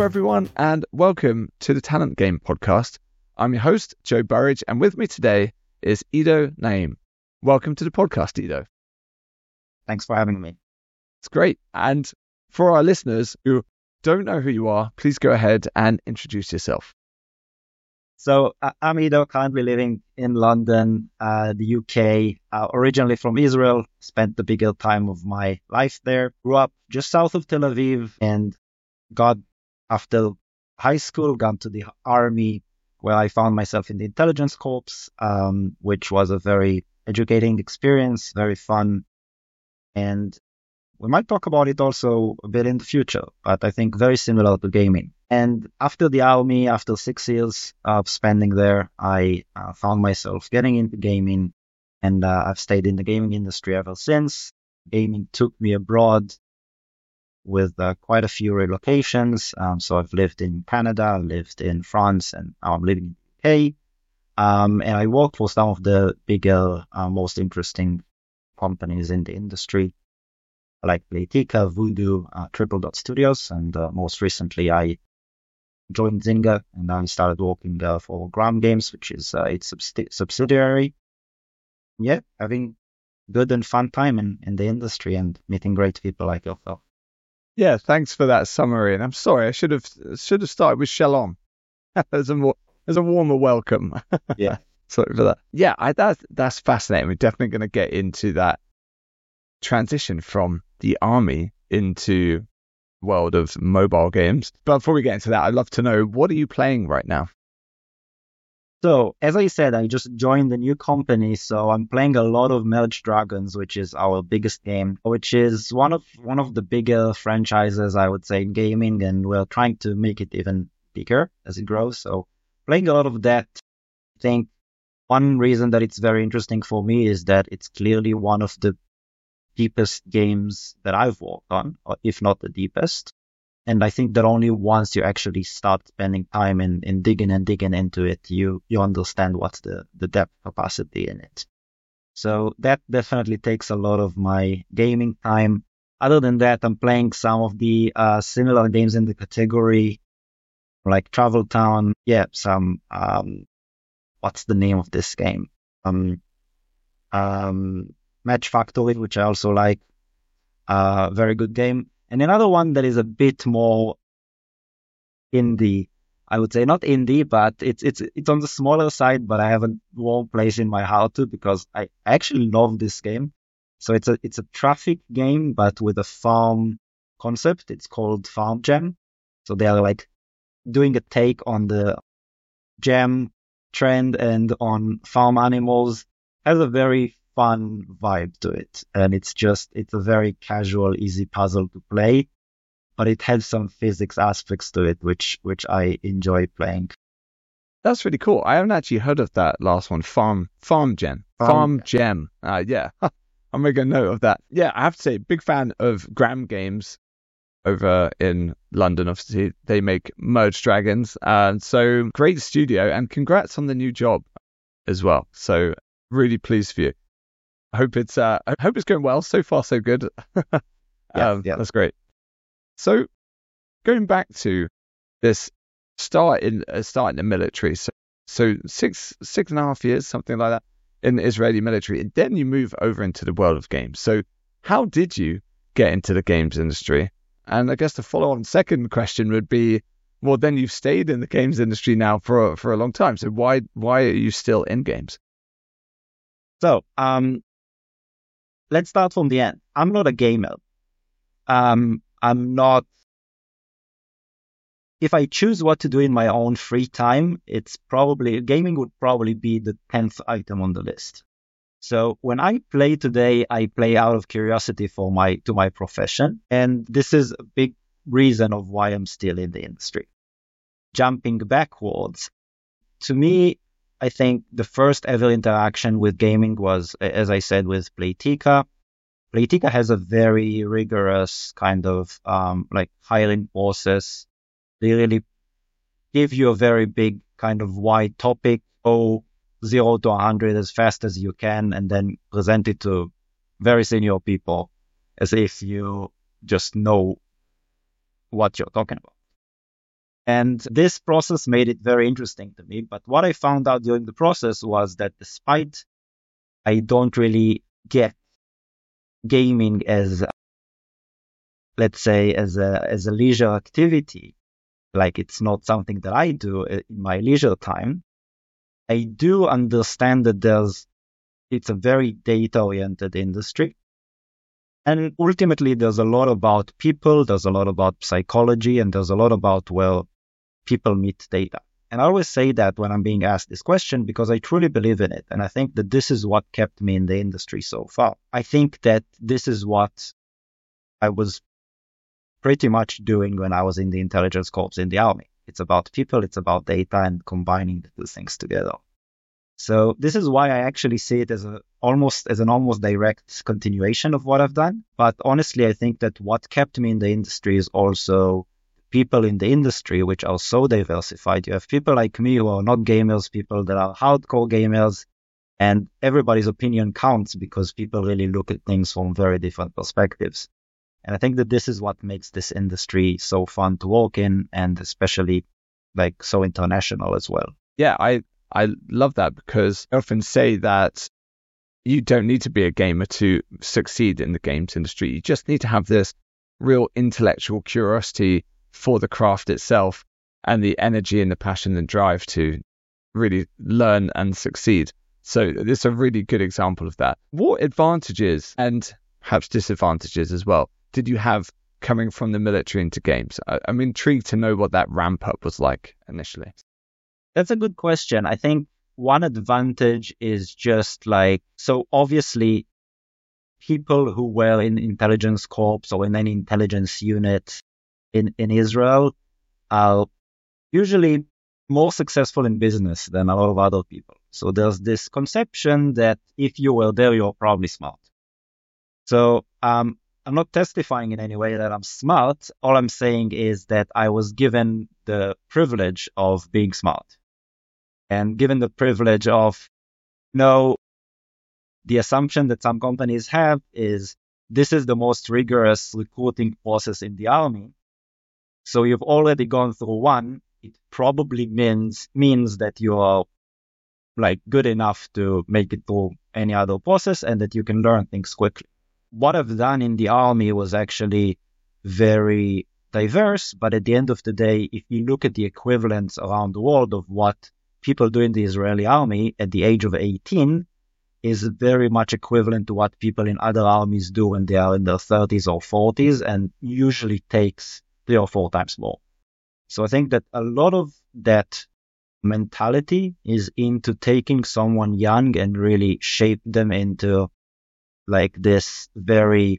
Hello, everyone, and welcome to the Talent Game podcast. I'm your host, Joe Burridge, and with me today is Ido Naim. Welcome to the podcast, Ido. Thanks for having me. It's great. And for our listeners who don't know who you are, please go ahead and introduce yourself. So I'm Ido, currently living in London, the UK, originally from Israel, spent the bigger time of my life there, grew up just south of Tel Aviv, and after high school, got to the army, where I found myself in the intelligence corps, which was a very educating experience, very fun. And we might talk about it also a bit in the future, but I think very similar to gaming. And after the army, after 6 years of spending there, I found myself getting into gaming, and I've stayed in the gaming industry ever since. Gaming took me abroad with quite a few relocations. So I've lived in Canada, lived in France, and now I'm living in the UK. And I worked for some of the bigger, most interesting companies in the industry, like Playtika, Voodoo, Triple Dot Studios, and most recently I joined Zynga, and I started working for Gram Games, which is its subsidiary. Yeah, having good and fun time in the industry and meeting great people like yourself. Yeah, thanks for that summary. And I'm sorry, I should have started with Shalom as a warmer welcome. Yeah. Sorry for that. Yeah, that's fascinating. We're definitely going to get into that transition from the army into world of mobile games. But before we get into that, I'd love to know, what are you playing right now? So, as I said, I just joined the new company, so I'm playing a lot of Merge Dragons, which is our biggest game, which is one of the bigger franchises, I would say, in gaming, and we're trying to make it even bigger as it grows. So, playing a lot of that. I think one reason that it's very interesting for me is that it's clearly one of the deepest games that I've worked on, or if not the deepest. And I think that only once you actually start spending time in digging into it, you understand what's the depth capacity in it. So that definitely takes a lot of my gaming time. Other than that, I'm playing some of the similar games in the category, like Travel Town. Yeah, some what's the name of this game? Match Factory, which I also like. Very good game. And another one that is a bit more indie, I would say, not indie, but it's on the smaller side, but I have a warm place in my heart too, because I actually love this game. So it's a traffic game, but with a farm concept. It's called Farm Jam. So they are like doing a take on the jam trend and on farm animals. Has a very fun vibe to it, and it's a very casual, easy puzzle to play, but it has some physics aspects to it which I enjoy playing. That's really cool. I haven't actually heard of that last one, Farm Jam. Yeah, I'll make a note of that. Yeah, I have to say, big fan of Gram Games over in London. Obviously, they make Merge Dragons, and so great studio, and congrats on the new job as well. So really pleased for you. I hope it's going well. So far, so good. Yeah. That's great. So going back to this start in the military, so 6.5 years, something like that, in the Israeli military, and then you move over into the world of games. So how did you get into the games industry? And I guess the follow-on second question would be, well, then you've stayed in the games industry now for a long time. So why are you still in games? So let's start from the end. I'm not a gamer. I'm not. If I choose what to do in my own free time, gaming would probably be the 10th item on the list. So when I play today, I play out of curiosity to my profession, and this is a big reason of why I'm still in the industry. Jumping backwards, to me, I think the first ever interaction with gaming was, as I said, with Playtika. Playtika has a very rigorous kind of hiring process. They really give you a very big kind of wide topic, 0 to 100 as fast as you can, and then present it to very senior people as if you just know what you're talking about. And this process made it very interesting to me. But what I found out during the process was that despite I don't really get gaming as, let's say, as a leisure activity, like it's not something that I do in my leisure time, I do understand that it's a very data-oriented industry. And ultimately, there's a lot about people, there's a lot about psychology, and there's a lot about where people meet data. And I always say that when I'm being asked this question because I truly believe in it. And I think that this is what kept me in the industry so far. I think that this is what I was pretty much doing when I was in the intelligence corps in the army. It's about people, it's about data, and combining the two things together. So this is why I actually see it as an almost direct continuation of what I've done. But honestly, I think that what kept me in the industry is also people in the industry, which are so diversified. You have people like me who are not gamers, people that are hardcore gamers, and everybody's opinion counts because people really look at things from very different perspectives. And I think that this is what makes this industry so fun to work in, and especially like so international as well. Yeah, I love that, because I often say that you don't need to be a gamer to succeed in the games industry. You just need to have this real intellectual curiosity for the craft itself and the energy and the passion and drive to really learn and succeed. So it's a really good example of that. What advantages and perhaps disadvantages as well did you have coming from the military into games? I'm intrigued to know what that ramp up was like initially. That's a good question. I think one advantage is just like, so obviously people who were in intelligence corps or in any intelligence unit in Israel are usually more successful in business than a lot of other people. So there's this conception that if you were there, you're probably smart. So I'm not testifying in any way that I'm smart. All I'm saying is that I was given the privilege of being smart. And given the privilege of, the assumption that some companies have is this is the most rigorous recruiting process in the army. So you've already gone through one. It probably means that you are like good enough to make it through any other process and that you can learn things quickly. What I've done in the army was actually very diverse. But at the end of the day, if you look at the equivalents around the world of what people do in the Israeli army at the age of 18 is very much equivalent to what people in other armies do when they are in their 30s or 40s, and usually takes 3 or 4 times more. So I think that a lot of that mentality is into taking someone young and really shape them into like this very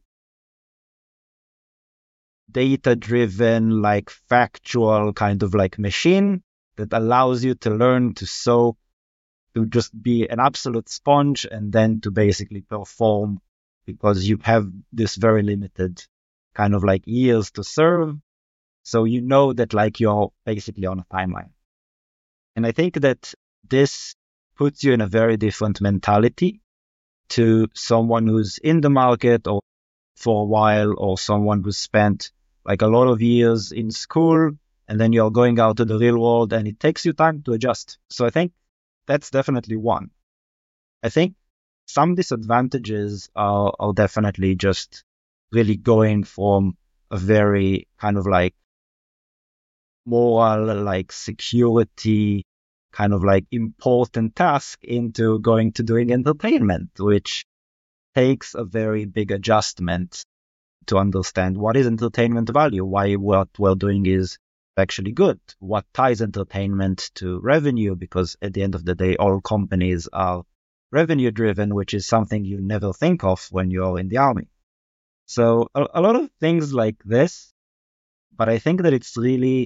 data-driven, like factual kind of like machine that allows you to learn to just be an absolute sponge and then to basically perform, because you have this very limited kind of like years to serve. So you know that like you're basically on a timeline. And I think that this puts you in a very different mentality to someone who's in the market or for a while, or someone who's spent like a lot of years in school, and then you're going out to the real world and it takes you time to adjust. So I think that's definitely one. I think some disadvantages are definitely just really going from a very kind of like moral, like security, kind of like important task into going to doing entertainment, which takes a very big adjustment to understand what is entertainment value, why what we're doing is actually good, what ties entertainment to revenue, because at the end of the day, all companies are revenue driven, which is something you never think of when you're in the army. So a lot of things like this, but I think that it's really,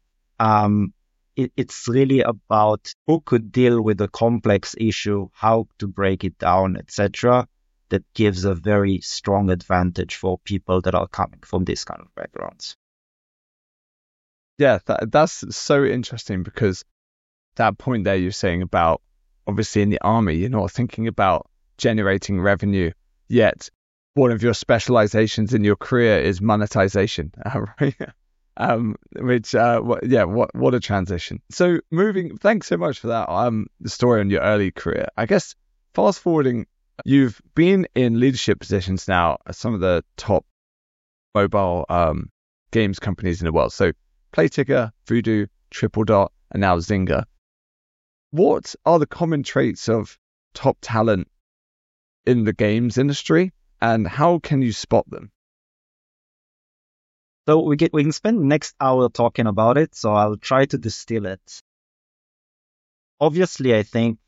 it's really about who could deal with a complex issue, how to break it down, etc. That gives a very strong advantage for people that are coming from this kind of backgrounds. Yeah, that's so interesting, because that point there you're saying about, obviously in the army, you're not thinking about generating revenue, yet one of your specializations in your career is monetization, right? What a transition. So thanks so much for that. The story on your early career. I guess fast forwarding, you've been in leadership positions now at some of the top mobile games companies in the world. So Playtika, Voodoo, Triple Dot, and now Zynga. What are the common traits of top talent in the games industry, and how can you spot them? So we can spend the next hour talking about it, so I'll try to distill it. Obviously, I think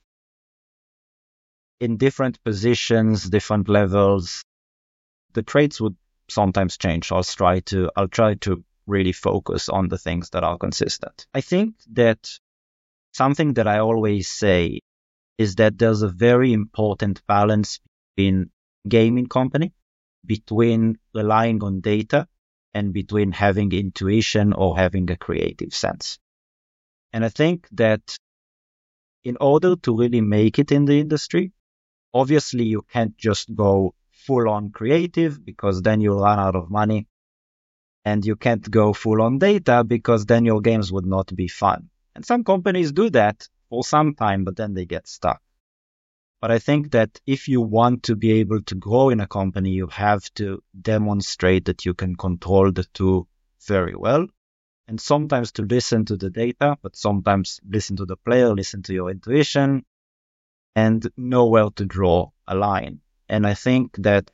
in different positions, different levels, the traits would sometimes change. I'll try to really focus on the things that are consistent. I think that something that I always say is that there's a very important balance in gaming company between relying on data and between having intuition or having a creative sense. And I think that in order to really make it in the industry, obviously you can't just go full on creative because then you'll run out of money. And you can't go full on data because then your games would not be fun. And some companies do that for some time, but then they get stuck. But I think that if you want to be able to grow in a company, you have to demonstrate that you can control the two very well. And sometimes to listen to the data, but sometimes listen to the player, listen to your intuition, and know where to draw a line. And I think that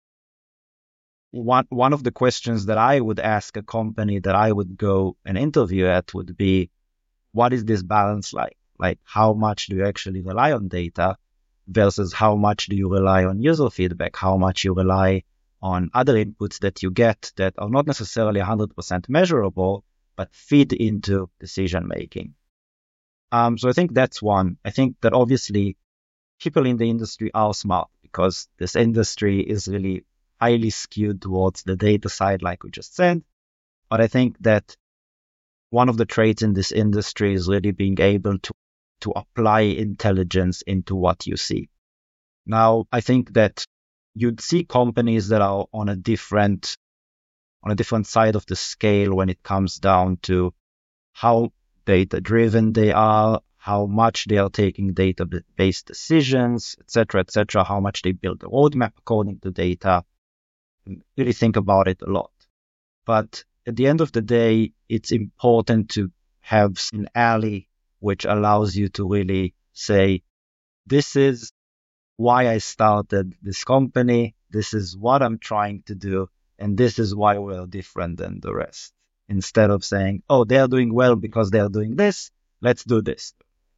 one of the questions that I would ask a company that I would go and interview at would be, what is this balance like? Like, how much do you actually rely on data versus how much do you rely on user feedback? How much you rely on other inputs that you get that are not necessarily 100% measurable, but feed into decision making. So I think that's one. I think that obviously people in the industry are smart because this industry is really highly skewed towards the data side, like we just said. But I think that one of the traits in this industry is really being able to apply intelligence into what you see. Now, I think that you'd see companies that are on a different side of the scale when it comes down to how data-driven they are, how much they are taking data-based decisions, etc., how much they build a roadmap according to data. Really think about it a lot. But at the end of the day, it's important to have an alley which allows you to really say, this is why I started this company, this is what I'm trying to do, and this is why we're different than the rest. Instead of saying, oh, they're doing well because they're doing this, let's do this.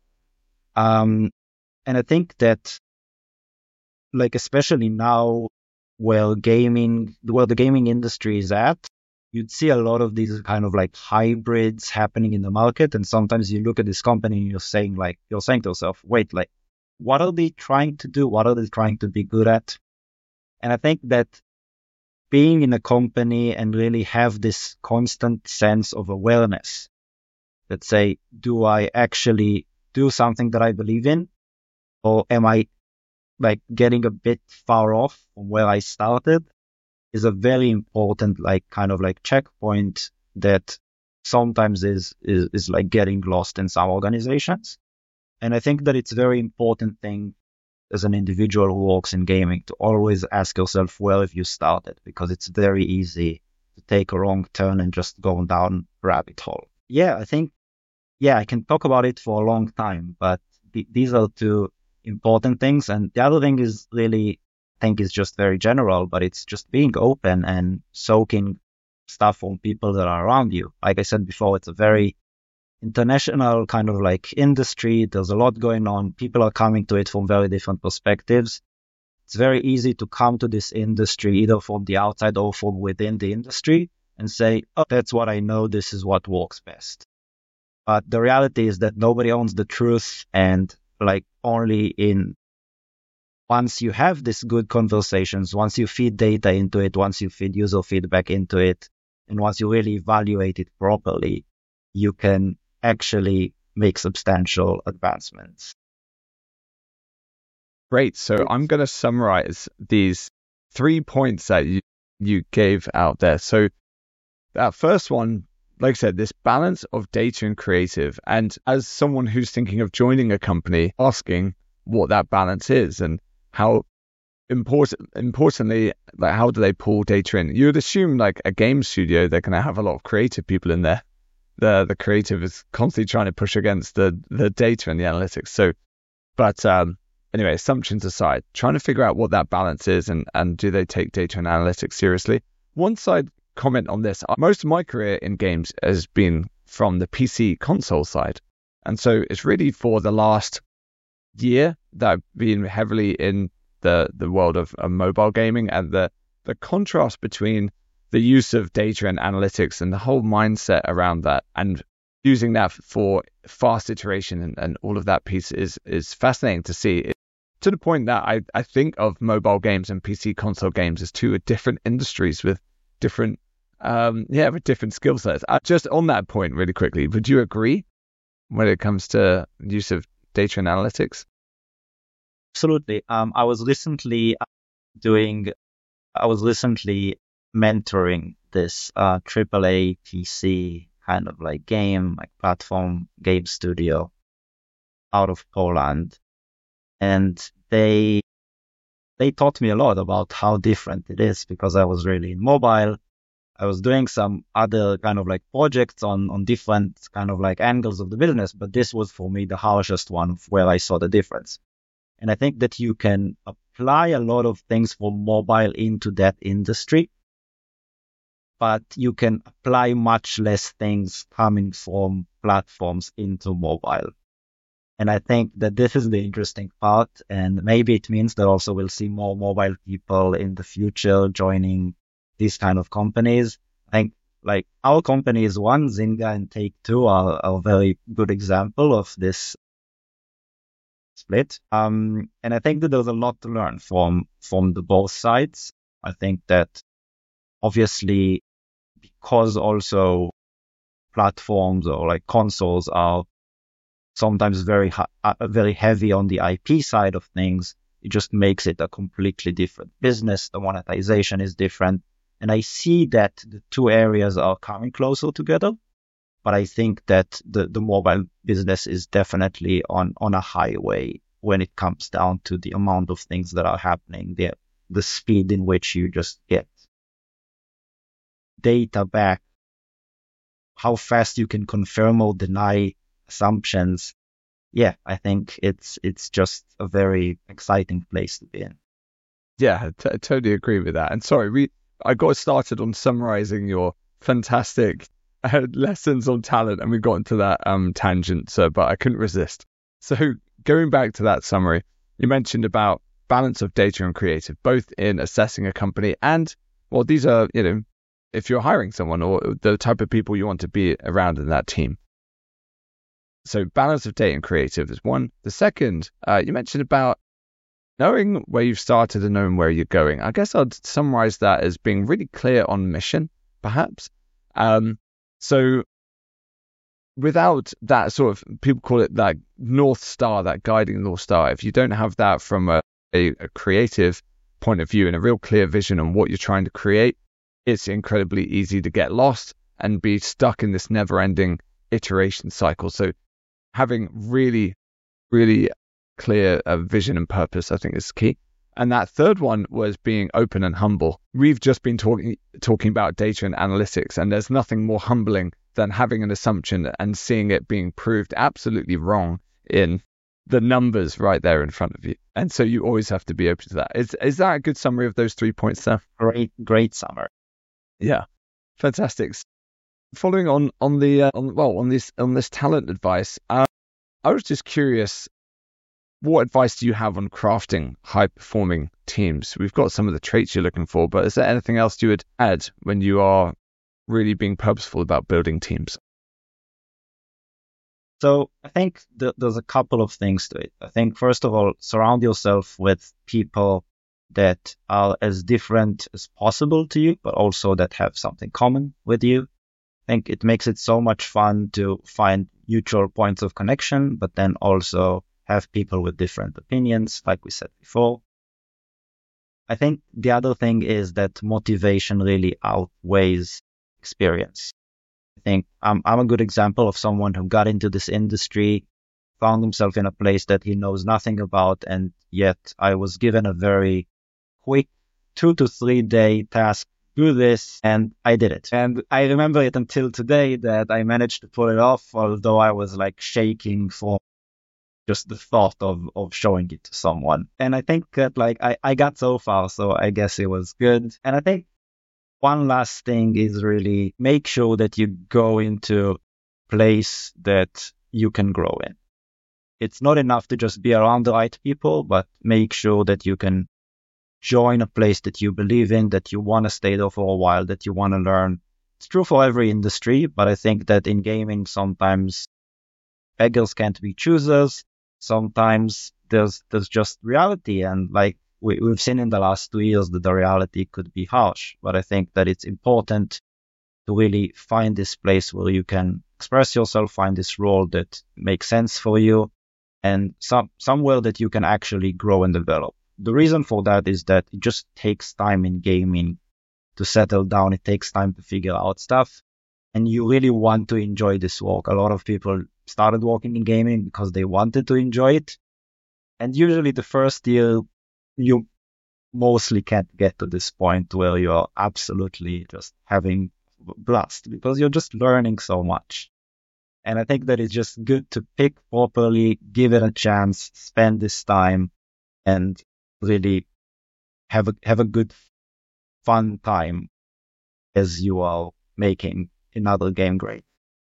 And I think that, like, especially now where the gaming industry is at, you'd see a lot of these kind of like hybrids happening in the market. And sometimes you look at this company and you're saying to yourself, wait, like, what are they trying to do? What are they trying to be good at? And I think that being in a company and really have this constant sense of awareness that say, do I actually do something that I believe in? Or am I like getting a bit far off from where I started, is a very important kind of checkpoint that sometimes is like getting lost in some organizations. And I think that it's a very important thing as an individual who works in gaming to always ask yourself, where have you started? Because it's very easy to take a wrong turn and just go down a rabbit hole. I think I can talk about it for a long time, but these are two important things. And the other thing is really, I think, is just very general, but it's just being open and soaking stuff from people that are around you. Like I said before, it's a very international kind of industry. There's a lot going on. People are coming to it from very different perspectives. It's very easy to come to this industry either from the outside or from within the industry and say, oh, that's what I know. This is what works best. But the reality is that nobody owns the truth, and once you have these good conversations, once you feed data into it, once you feed user feedback into it, and once you really evaluate it properly, you can actually make substantial advancements. Great. So I'm going to summarize these 3 points that you gave out there. So that first one like I said, this balance of data and creative. And as someone who's thinking of joining a company, asking what that balance is and how importantly, like how do they pull data in? You would assume like a game studio, they're going to have a lot of creative people in there. The creative is constantly trying to push against the data and the analytics. So, but anyway, assumptions aside, trying to figure out what that balance is and do they take data and analytics seriously? One side comment on this, most of my career in games has been from the PC console side. And so it's really for the last year that I've been heavily in the world of mobile gaming, and the contrast between the use of data and analytics and the whole mindset around that and using that for fast iteration and all of that piece is fascinating to see. To the point that I think of mobile games and PC console games as two different industries with different skill sets. Just on that point really quickly, would you agree when it comes to use of data and analytics? Absolutely. I was recently mentoring this AAA PC kind of like game, like platform game studio out of Poland. And they taught me a lot about how different it is, because I was really in mobile. I was doing some other kind of like projects on different kind of like angles of the business, but this was for me the harshest one where I saw the difference. And I think that you can apply a lot of things from mobile into that industry, but you can apply much less things coming from platforms into mobile. And I think that this is the interesting part, and maybe it means that also we'll see more mobile people in the future joining these kind of companies. I think like our companies, one, Zynga and Take-Two are a very good example of this split. And I think that there's a lot to learn from the both sides. I think that obviously because also platforms or like consoles are sometimes very heavy on the IP side of things, it just makes it a completely different business. The monetization is different. And I see that the two areas are coming closer together. But I think that the mobile business is definitely on a highway when it comes down to the amount of things that are happening, the speed in which you just get data back, how fast you can confirm or deny assumptions. Yeah, I think it's just a very exciting place to be in. Yeah, I totally agree with that. And sorry, I got started on summarizing your fantastic lessons on talent, and we got into that tangent, but I couldn't resist. So going back to that summary, you mentioned about balance of data and creative, both in assessing a company and, well, these are, if you're hiring someone or the type of people you want to be around in that team. So balance of data and creative is one. The second, you mentioned about knowing where you've started and knowing where you're going. I guess I'd summarize that as being really clear on mission, perhaps. So without that sort of, people call it like North Star, that guiding North Star, if you don't have that from a creative point of view and a real clear vision on what you're trying to create, it's incredibly easy to get lost and be stuck in this never-ending iteration cycle. So having really, really clear vision and purpose, I think, is key. And that third one was being open and humble. We've just been talking about data and analytics, and there's nothing more humbling than having an assumption and seeing it being proved absolutely wrong in the numbers right there in front of you. And so you always have to be open to that. Is that a good summary of those 3 points there? Great summary. Yeah, fantastic. Following on this talent advice, I was just curious, what advice do you have on crafting high-performing teams? We've got some of the traits you're looking for, but is there anything else you would add when you are really being purposeful about building teams? So I think there's a couple of things to it. I think, first of all, surround yourself with people that are as different as possible to you, but also that have something common with you. I think it makes it so much fun to find mutual points of connection, but then also have people with different opinions, like we said before. I think the other thing is that motivation really outweighs experience. I think I'm a good example of someone who got into this industry, found himself in a place that he knows nothing about, and yet I was given a very quick 2 to 3 day task. Do this, and I did it. And I remember it until today that I managed to pull it off, although I was like shaking for just the thought of showing it to someone. And I think that like I got so far, so I guess it was good. And I think one last thing is really make sure that you go into a place that you can grow in. It's not enough to just be around the right people, but make sure that you can join a place that you believe in, that you want to stay there for a while, that you want to learn. It's true for every industry, but I think that in gaming, sometimes beggars can't be choosers. Sometimes there's just reality. And like we've seen in the last 2 years that the reality could be harsh. But I think that it's important to really find this place where you can express yourself, find this role that makes sense for you, and somewhere that you can actually grow and develop. The reason for that is that it just takes time in gaming to settle down. It takes time to figure out stuff. And you really want to enjoy this work. A lot of people started working in gaming because they wanted to enjoy it. And usually the first year, you mostly can't get to this point where you're absolutely just having blast because you're just learning so much. And I think that it's just good to pick properly, give it a chance, spend this time, and really have a good, fun time as you are making another game great.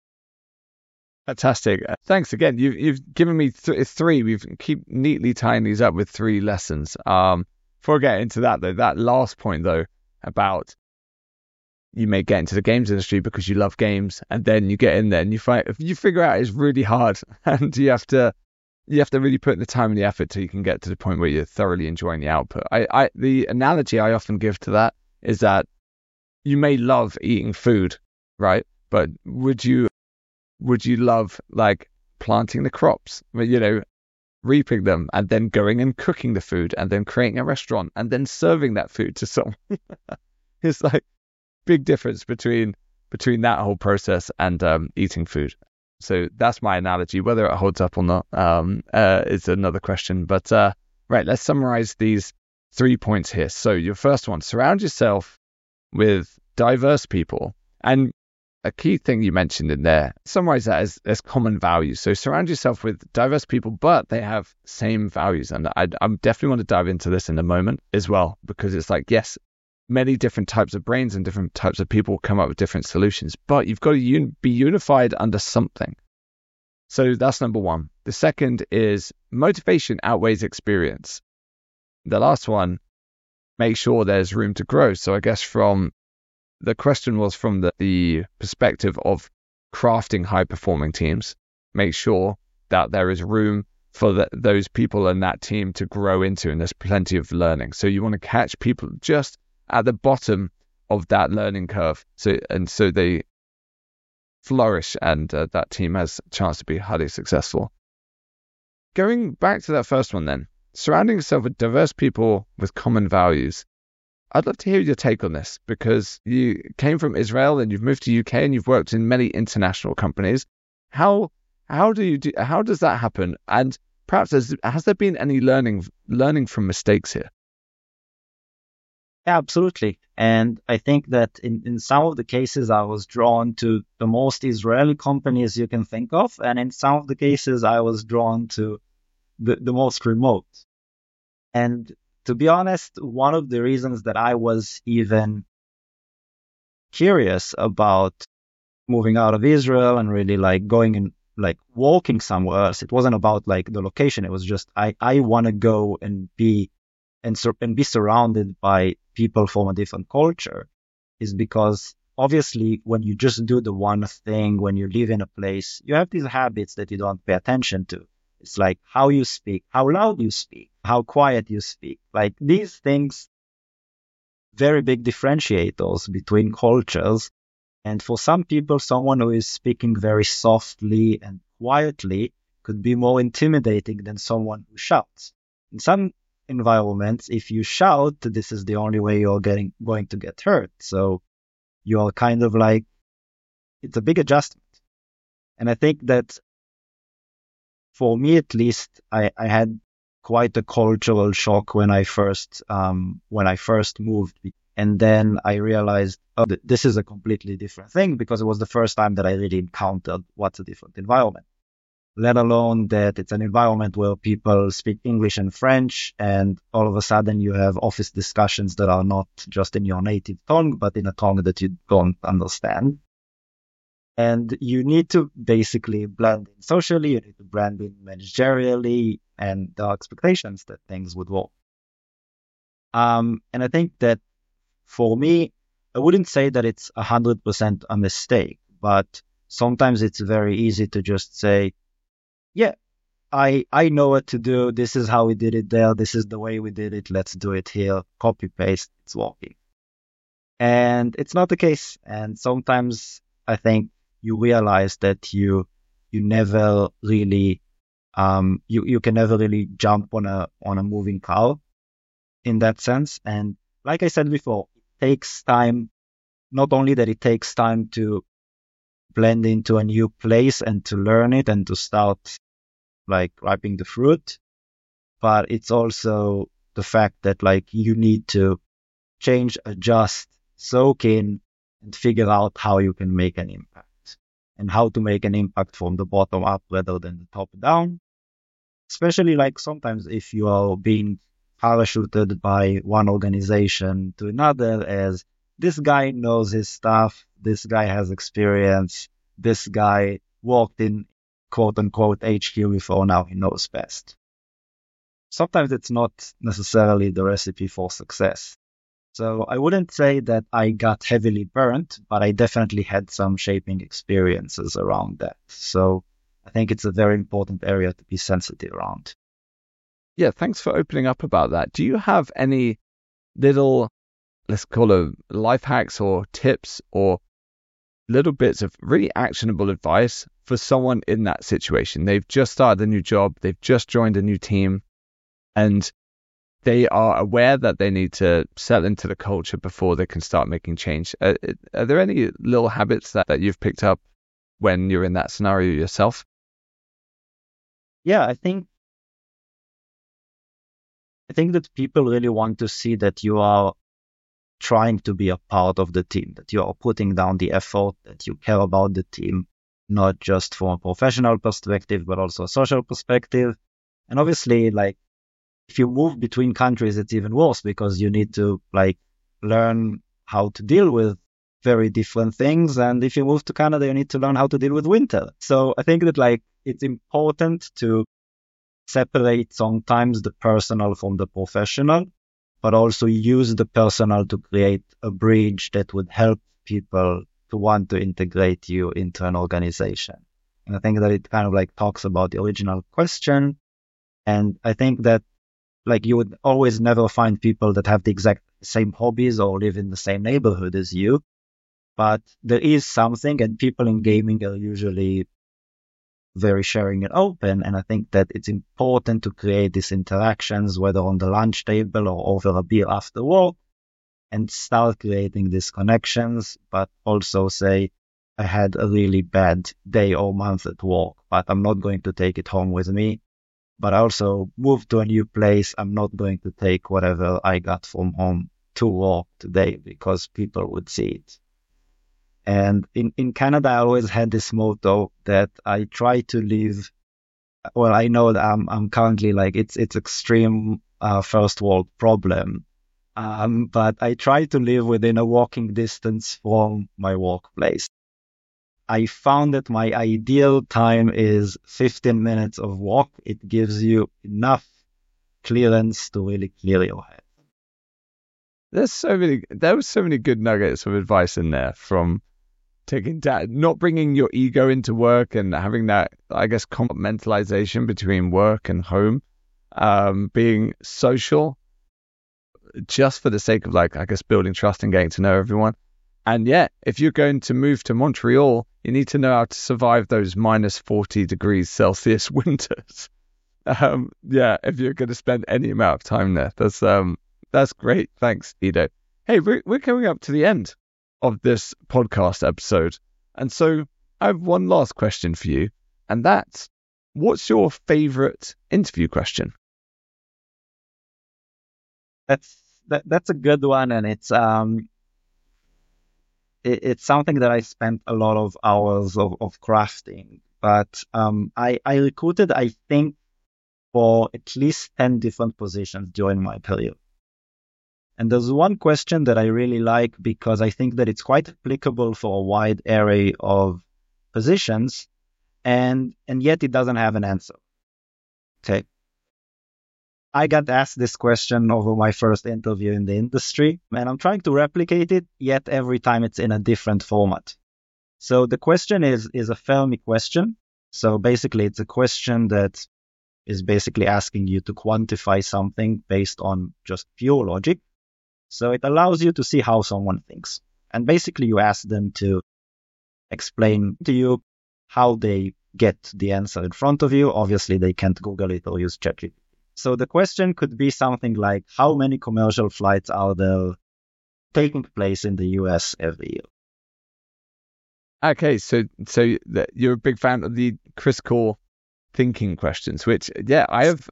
Fantastic. Thanks again. You've given me three. We've keep neatly tying these up with 3 lessons. Before I get into that though, that last point though about you may get into the games industry because you love games, and then you get in there and you figure out it's really hard, and you have to really put in the time and the effort till you can get to the point where you're thoroughly enjoying the output. The analogy I often give to that is that you may love eating food, right? But would you love like planting the crops, reaping them, and then going and cooking the food, and then creating a restaurant, and then serving that food to someone? It's like big difference between that whole process and eating food. So that's my analogy. Whether it holds up or not is another question. But right, let's summarize these 3 points here. So your first one: surround yourself with diverse people. And a key thing you mentioned in there, summarize that as common values. So surround yourself with diverse people, but they have same values. And I definitely want to dive into this in a moment as well, because it's like, yes, many different types of brains and different types of people come up with different solutions, but you've got to be unified under something. So that's number one. The second is motivation outweighs experience. The last one, make sure there's room to grow. So I guess the question was from the perspective of crafting high-performing teams. Make sure that there is room for those people in that team to grow into, and there's plenty of learning. So you want to catch people just at the bottom of that learning curve, so they flourish, and that team has a chance to be highly successful. Going back to that first one then, surrounding yourself with diverse people with common values. I'd love to hear your take on this, because you came from Israel and you've moved to UK and you've worked in many international companies. How does that happen? And perhaps has there been any learning from mistakes here? Yeah, absolutely. And I think that in some of the cases, I was drawn to the most Israeli companies you can think of. And in some of the cases, I was drawn to the most remote. And to be honest, one of the reasons that I was even curious about moving out of Israel and really like going and like walking somewhere else, it wasn't about like the location. It was just I want to go and be surrounded by people from a different culture, is because obviously when you just do the one thing, when you live in a place, you have these habits that you don't pay attention to. It's like how you speak, how loud you speak, how quiet you speak. Like these things, very big differentiators between cultures. And for some people, someone who is speaking very softly and quietly could be more intimidating than someone who shouts. In some environments, if you shout, this is the only way you're going to get hurt. So you're kind of like it's a big adjustment. And I think that for me, at least, I had quite a cultural shock when I first moved. And then I realized, oh, this is a completely different thing, because it was the first time that I really encountered what's a different environment, let alone that it's an environment where people speak English and French, and all of a sudden you have office discussions that are not just in your native tongue, but in a tongue that you don't understand. And you need to basically blend in socially, you need to blend in managerially, and there are expectations that things would work. And I think that for me, I wouldn't say that it's 100% a mistake, but sometimes it's very easy to just say, yeah, I know what to do. This is how we did it there. This is the way we did it. Let's do it here. Copy paste. It's working. And it's not the case. And sometimes I think you realize that you never really, you can never really jump on a moving car in that sense. And like I said before, it takes time. Not only that it takes time to blend into a new place and to learn it and to start like ripening the fruit, but it's also the fact that like you need to change, adjust, soak in, and figure out how you can make an impact, and how to make an impact from the bottom up rather than the top down. Especially like sometimes if you are being parachuted by one organization to another as this guy knows his stuff, this guy has experience, this guy worked in quote unquote HQ before, now he knows best. Sometimes it's not necessarily the recipe for success. So I wouldn't say that I got heavily burnt, but I definitely had some shaping experiences around that. So I think it's a very important area to be sensitive around. Yeah, thanks for opening up about that. Do you have any little, let's call it life hacks or tips or little bits of really actionable advice for someone in that situation? They've just started a new job, they've just joined a new team, and they are aware that they need to settle into the culture before they can start making change. Are there any little habits that you've picked up when you're in that scenario yourself? Yeah, I think that people really want to see that you are trying to be a part of the team, that you are putting down the effort, that you care about the team, not just from a professional perspective, but also a social perspective. And obviously, like, if you move between countries, it's even worse because you need to like learn how to deal with very different things. And if you move to Canada, you need to learn how to deal with winter. So I think that like it's important to separate sometimes the personal from the professional, but also use the personal to create a bridge that would help people to want to integrate you into an organization. And I think that it kind of like talks about the original question. And I think that like you would always never find people that have the exact same hobbies or live in the same neighborhood as you. But there is something, and people in gaming are usually very sharing and open. And I think that it's important to create these interactions, whether on the lunch table or over a beer after work, and start creating these connections, but also say, I had a really bad day or month at work, but I'm not going to take it home with me. But I also moved to a new place. I'm not going to take whatever I got from home to work today because people would see it. And in Canada, I always had this motto that I try to live. Well, I know that I'm currently like, it's extreme first world problem. But I try to live within a walking distance from my workplace. I found that my ideal time is 15 minutes of walk. It gives you enough clearance to really clear your head. There was so many good nuggets of advice in there, from taking that, not bringing your ego into work and having that, I guess, compartmentalization between work and home, being social just for the sake of like, I guess, building trust and getting to know everyone. And yeah, if you're going to move to Montreal, you need to know how to survive those minus 40 degrees Celsius winters. Yeah, if you're going to spend any amount of time there, that's great. Thanks, Ido. Hey, we're coming up to the end of this podcast episode. And so I have one last question for you, and that's, what's your favorite interview question? That's a good one, and it's something that I spent a lot of hours of crafting. But I recruited, I think, for at least 10 different positions during my career. And there's one question that I really like because I think that it's quite applicable for a wide array of positions, and yet it doesn't have an answer. Okay. I got asked this question over my first interview in the industry, and I'm trying to replicate it, yet every time it's in a different format. So the question is a Fermi question. So basically, it's a question that is basically asking you to quantify something based on just pure logic. So it allows you to see how someone thinks. And basically, you ask them to explain to you how they get the answer in front of you. Obviously, they can't Google it or use ChatGPT. So the question could be something like, how many commercial flights are there taking place in the US every year? Okay, so you're a big fan of the critical thinking questions, which I've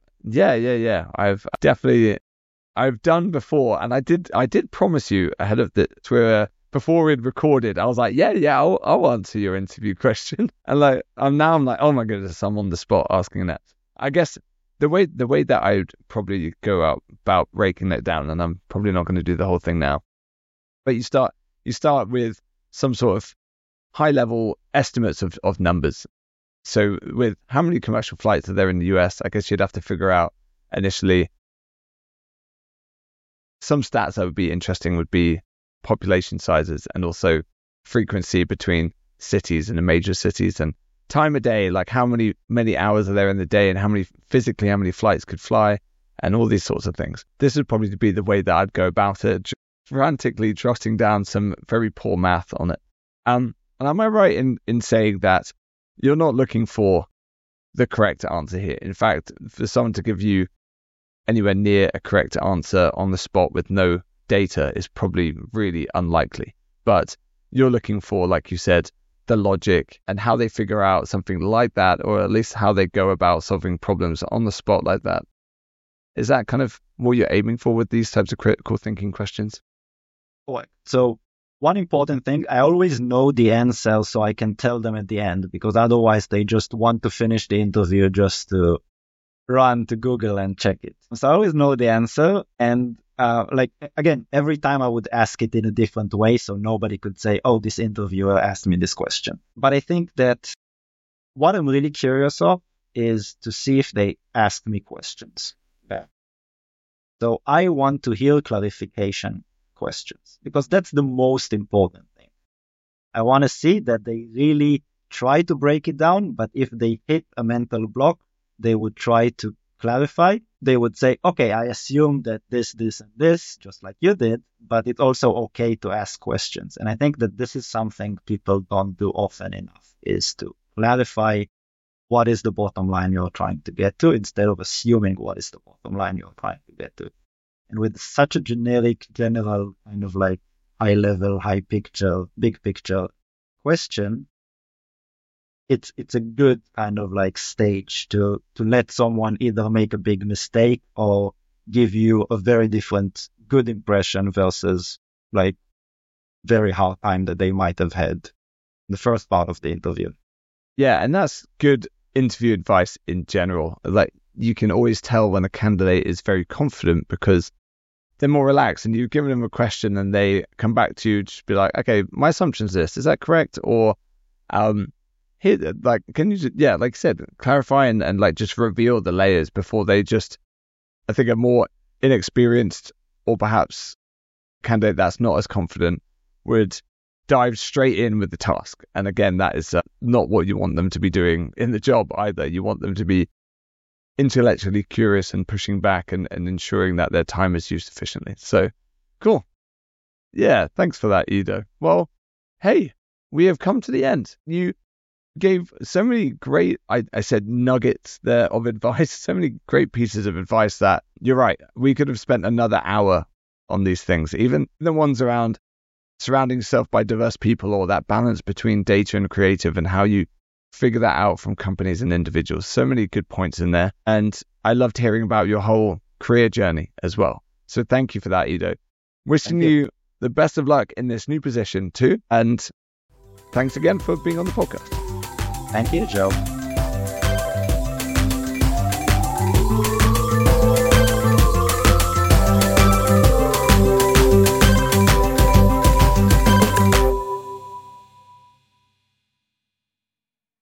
done before, and I did promise you ahead of before we'd recorded, I was like, I'll answer your interview question, and I'm like, oh my goodness, I'm on the spot asking that. I guess the way that I would probably go out about breaking it down, and I'm probably not going to do the whole thing now, but you start with some sort of high level estimates of numbers. So with how many commercial flights are there in the US, I guess you'd have to figure out initially. Some stats that would be interesting would be population sizes and also frequency between cities and the major cities, and time of day, like how many hours are there in the day, and how many flights could fly, and all these sorts of things. This would probably be the way that I'd go about it, frantically jotting down some very poor math on it. And am I right in saying that you're not looking for the correct answer here? In fact, for someone to give you anywhere near a correct answer on the spot with no data is probably really unlikely. But you're looking for, like you said, the logic and how they figure out something like that, or at least how they go about solving problems on the spot like that. Is that kind of what you're aiming for with these types of critical thinking questions? So one important thing, I always know the answer so I can tell them at the end, because otherwise they just want to finish the interview just to run to Google and check it. So I always know the answer, and again, every time I would ask it in a different way, so nobody could say, oh, this interviewer asked me this question. But I think that what I'm really curious of is to see if they ask me questions. Yeah. So I want to hear clarification questions, because that's the most important thing. I want to see that they really try to break it down, but if they hit a mental block, they would try to clarify. They would say, okay, I assume that this, and this, just like you did, but it's also okay to ask questions. And I think that this is something people don't do often enough, is to clarify what is the bottom line you're trying to get to, instead of assuming what is the bottom line you're trying to get to. And with such a generic, general, kind of like high level, high picture, big picture question, it's a good kind of like stage to let someone either make a big mistake or give you a very different good impression versus like very hard time that they might have had in the first part of the interview. Yeah, and that's good interview advice in general. Like, you can always tell when a candidate is very confident because they're more relaxed, and you've given them a question and they come back to you, just be like, okay, my assumption is this, is that correct? Or here, like, can you just, like I said, clarify and like just reveal the layers before they just, I think, a more inexperienced or perhaps candidate that's not as confident would dive straight in with the task. And again, that is not what you want them to be doing in the job either. You want them to be intellectually curious and pushing back and ensuring that their time is used efficiently. So, cool. Yeah, thanks for that, Ido. Well, hey, we have come to the end. You gave so many great, I said nuggets there of advice, so many great pieces of advice that you're right. We could have spent another hour on these things, even the ones around surrounding yourself by diverse people, or that balance between data and creative, and how you figure that out from companies and individuals. So many good points in there. And I loved hearing about your whole career journey as well. So thank you for that, Ido. Wishing you the best of luck in this new position too. And thanks again for being on the podcast. Thank you, Joe.